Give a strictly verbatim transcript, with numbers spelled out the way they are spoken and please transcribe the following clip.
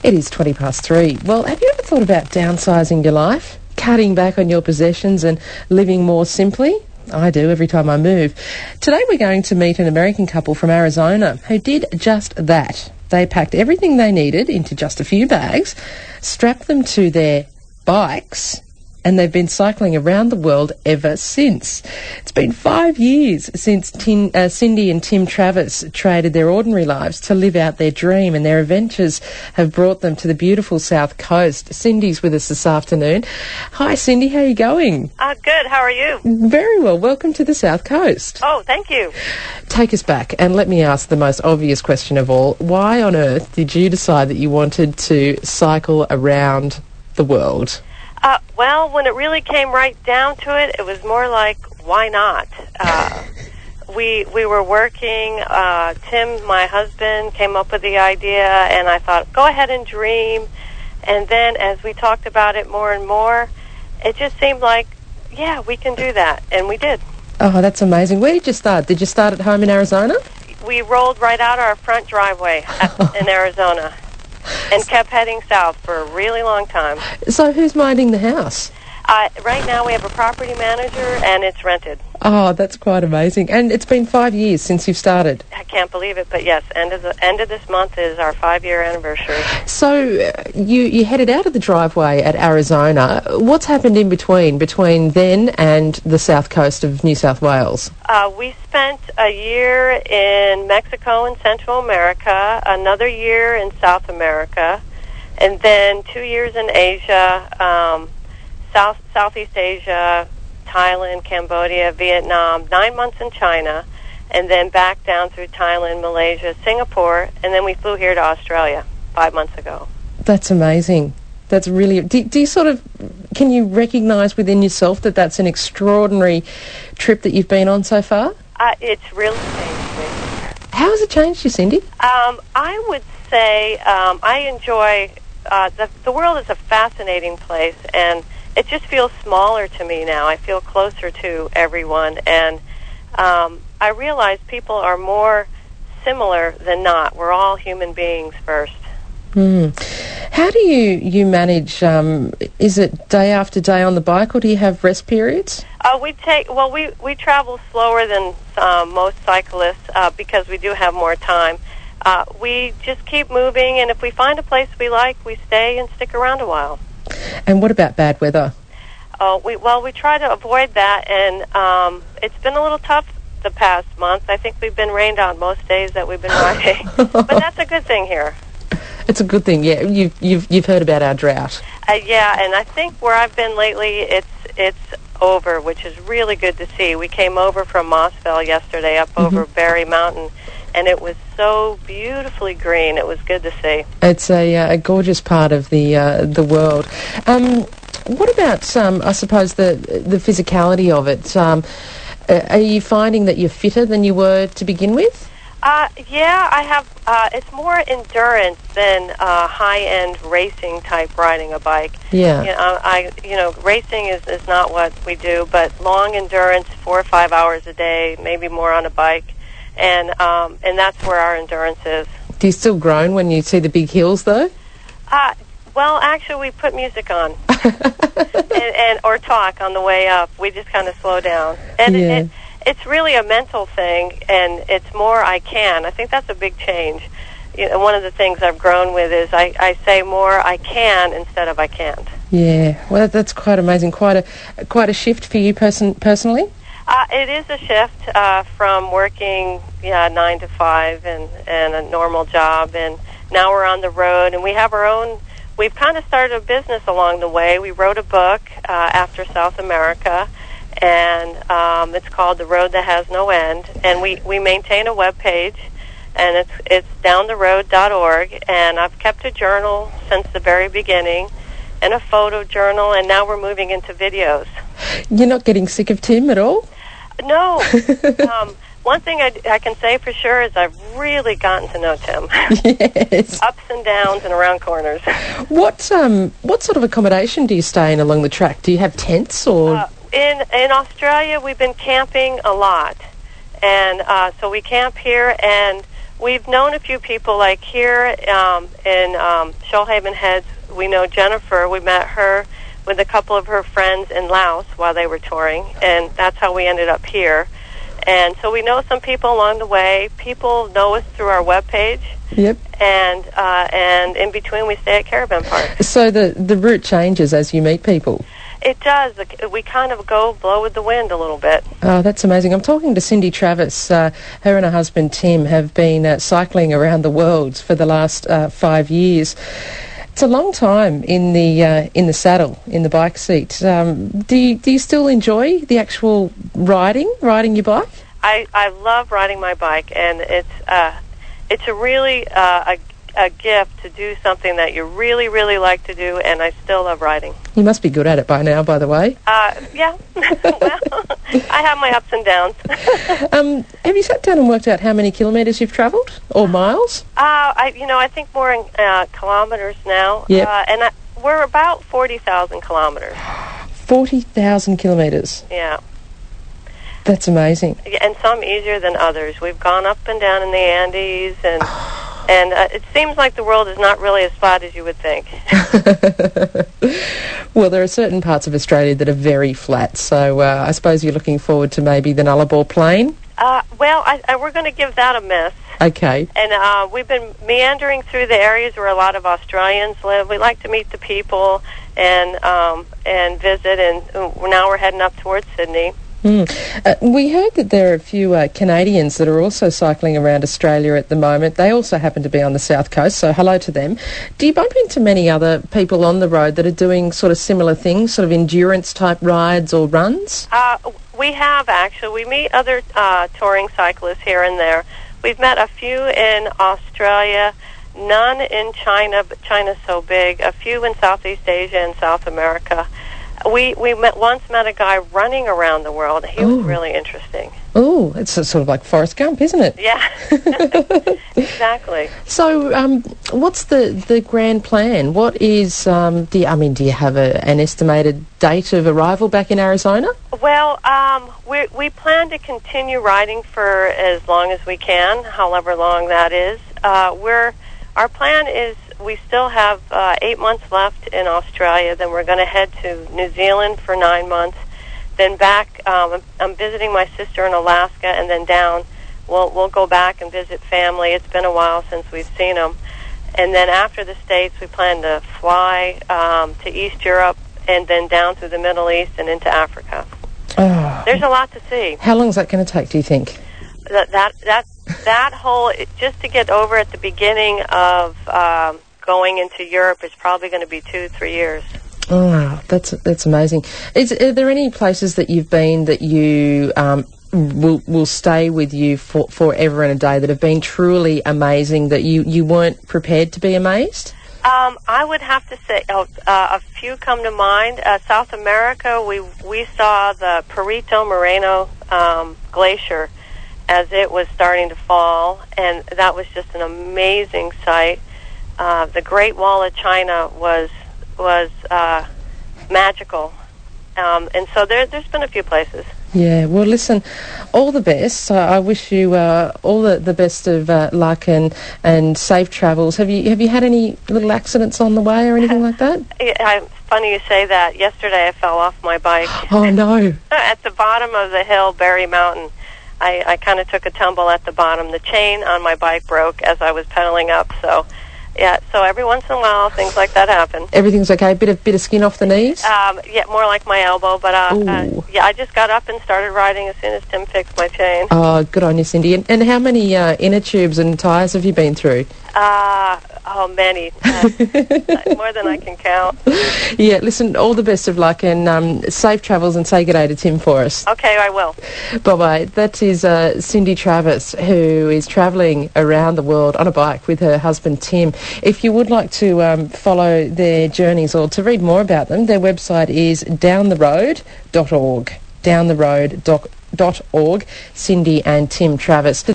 It is twenty past three. Well, have you ever thought about downsizing your life? Cutting back on your possessions and living more simply? I do every time I move. Today we're going to meet an American couple from Arizona who did just that. They packed everything they needed into just a few bags, strapped them to their bikes, and they've been cycling around the world ever since. It's been five years since Tin, uh, Cindy and Tim Travis traded their ordinary lives to live out their dream, and their adventures have brought them to the beautiful South Coast. Cindy's with us this afternoon. Hi, Cindy. How are you going? Uh, good. How are you? Very well. Welcome to the South Coast. Oh, thank you. Take us back, and let me ask the most obvious question of all. Why on earth did you decide that you wanted to cycle around the world? Uh, well, when it really came right down to it, it was more like, why not? Uh, we we were working. Uh, Tim, my husband, came up with the idea, and I thought, go ahead and dream. And then as we talked about it more and more, it just seemed like, yeah, we can do that. And we did. Oh, that's amazing. Where did you start? Did you start at home in Arizona? We rolled right out our front driveway at, in Arizona. And kept heading south for a really long time. So who's minding the house? Uh, right now we have a property manager, and it's rented. Oh, that's quite amazing. And it's been five years since you've started. I can't believe it, but yes, end of the end of this month is our five-year anniversary. So uh, you, you headed out of the driveway at Arizona. What's happened in between, between then and the south coast of New South Wales? Uh, we spent a year in Mexico and Central America, another year in South America, and then two years in Asia, um, South Southeast Asia, Thailand, Cambodia, Vietnam, nine months in China, and then back down through Thailand, Malaysia, Singapore, and then we flew here to Australia five months ago. That's amazing. That's really... Do, do you sort of... Can you recognise within yourself that that's an extraordinary trip that you've been on so far? Uh, it's really changed me. How has it changed you, Cindy? Um, I would say um, I enjoy... Uh, the, the world is a fascinating place, and it just feels smaller to me now. I feel closer to everyone, and um, I realize people are more similar than not. We're all human beings first. Mm. How do you, you manage, um, is it day after day on the bike, or do you have rest periods? Uh, we take, well, we, we travel slower than uh, most cyclists uh, because we do have more time. Uh, we just keep moving, and if we find a place we like, we stay and stick around a while. And what about bad weather? Oh, we well, we try to avoid that, and um, it's been a little tough the past month. I think we've been rained on most days that we've been riding, but that's a good thing here. It's a good thing, yeah. You've you've you've heard about our drought. Uh, yeah, and I think where I've been lately, it's it's over, which is really good to see. We came over from Mossville yesterday, up mm-hmm. over Berry Mountain, and it was so beautifully green. It was good to see. It's a, uh, a gorgeous part of the uh, the world. Um, what about, um, I suppose, the the physicality of it? Um, uh, are you finding that you're fitter than you were to begin with? Uh, yeah, I have. Uh, it's more endurance than uh, high-end racing type riding a bike. Yeah. You know, I, you know, racing is, is not what we do, but long endurance, four or five hours a day, maybe more on a bike, and um, and that's where our endurance is. Do you still groan when you see the big hills, though? Uh, well, actually, we put music on, and, and or talk on the way up. We just kind of slow down, and yeah. it, it, it's really a mental thing, and it's more I can. I think that's a big change. You know, one of the things I've grown with is I, I say more I can instead of I can't. Yeah, well, that's quite amazing. Quite a quite a shift for you person personally. Uh, it is a shift uh, from working yeah nine to five and and a normal job, and now we're on the road, and we have our own. We've kind of started a business along the way. We wrote a book uh, after South America, and um, it's called The Road That Has No End. And we, we maintain a web page, and it's it's down the road dot org. And I've kept a journal since the very beginning, and a photo journal, and now we're moving into videos. You're not getting sick of Tim at all? No. um, one thing I, I can say for sure is I've really gotten to know Tim. Yes. Ups and downs and around corners. What um what sort of accommodation do you stay in along the track? Do you have tents or? Uh, in in Australia, we've been camping a lot, and uh, so we camp here, and we've known a few people, like here um, in um, Shoalhaven Heads. We know Jennifer. We met her with a couple of her friends in Laos while they were touring, and that's how we ended up here. And so we know some people along the way. People know us through our webpage. Yep. And uh, and in between, we stay at Caravan Park. So the, the route changes as you meet people? It does. We kind of go blow with the wind a little bit. Oh, that's amazing. I'm talking to Cindy Travis. Uh, her and her husband Tim have been uh, cycling around the world for the last uh, five years. It's a long time in the uh, in the saddle, in the bike seat. Um, do you, do you still enjoy the actual riding, riding your bike? I, I love riding my bike, and it's uh, it's a really uh, a, a gift to do something that you really, really like to do, and I still love riding. You must be good at it by now, by the way. Uh, yeah. Well, I have my ups and downs. um, have you sat down and worked out how many kilometres you've travelled, or miles? Uh, I, you know, I think more in uh, kilometres now. Yep. Uh, and I, we're about forty thousand kilometres. forty thousand kilometres? Yeah. That's amazing. And some easier than others. We've gone up and down in the Andes, and and uh, it seems like the world is not really as flat as you would think. Well, there are certain parts of Australia that are very flat, so uh, I suppose you're looking forward to maybe the Nullarbor Plain? Uh, well, I, I, we're going to give that a miss. Okay. And uh, we've been meandering through the areas where a lot of Australians live. We like to meet the people and um, and visit, and now we're heading up towards Sydney. Mm. Uh, we heard that there are a few uh, Canadians that are also cycling around Australia at the moment. They also happen to be on the south coast, so hello to them. Do you bump into many other people on the road that are doing sort of similar things, sort of endurance-type rides or runs? Uh, we have, actually. We meet other uh, touring cyclists here and there. We've met a few in Australia, none in China, but China's so big, a few in Southeast Asia and South America. We we met, once met a guy running around the world. He Ooh. was really interesting. Oh, it's a, sort of like Forrest Gump, isn't it? Yeah, exactly. So, um, what's the, the grand plan? What is, um, do you, I mean, do you have a, an estimated date of arrival back in Arizona? Well, um, we we plan to continue riding for as long as we can, however long that is. Uh, we're our plan is. We still have uh, eight months left in Australia. Then we're going to head to New Zealand for nine months. Then back, um, I'm visiting my sister in Alaska, and then down. We'll we'll go back and visit family. It's been a while since we've seen them. And then after the States, we plan to fly um, to East Europe, and then down through the Middle East and into Africa. Oh. There's a lot to see. How long is that going to take, do you think? That that that, that whole, just to get over at the beginning of um, going into Europe is probably going to be two, three years. Oh, that's that's amazing. Is are there any places that you've been that you um, will will stay with you for forever and a day that have been truly amazing, that you, you weren't prepared to be amazed? Um, I would have to say uh, uh, a few come to mind. Uh, South America, we we saw the Perito Moreno um, glacier as it was starting to fall, and that was just an amazing sight. Uh, the Great Wall of China was was uh, magical, um, and so there, there's been a few places. Yeah, well, listen, all the best. I, I wish you uh, all the, the best of uh, luck and, and safe travels. Have you have you had any little accidents on the way or anything like that? It's funny you say that. Yesterday I fell off my bike. Oh, no. At the bottom of the hill, Berry Mountain. I, I kind of took a tumble at the bottom. The chain on my bike broke as I was pedaling up, so... Yeah, so every once in a while, things like that happen. Everything's okay? Bit of bit of skin off the knees? Um, yeah, more like my elbow, but uh, uh, yeah, I just got up and started riding as soon as Tim fixed my chain. Oh, good on you, Cindy. And, and how many uh, inner tubes and tyres have you been through? Uh, oh, many. Uh, more than I can count. Yeah, listen, all the best of luck and um, safe travels, and say good day to Tim for us. Okay, I will. Bye-bye. That is uh, Cindy Travis, who is travelling around the world on a bike with her husband Tim. If you would like to um, follow their journeys or to read more about them, their website is down the road dot org. down the road dot org. Cindy and Tim Travis.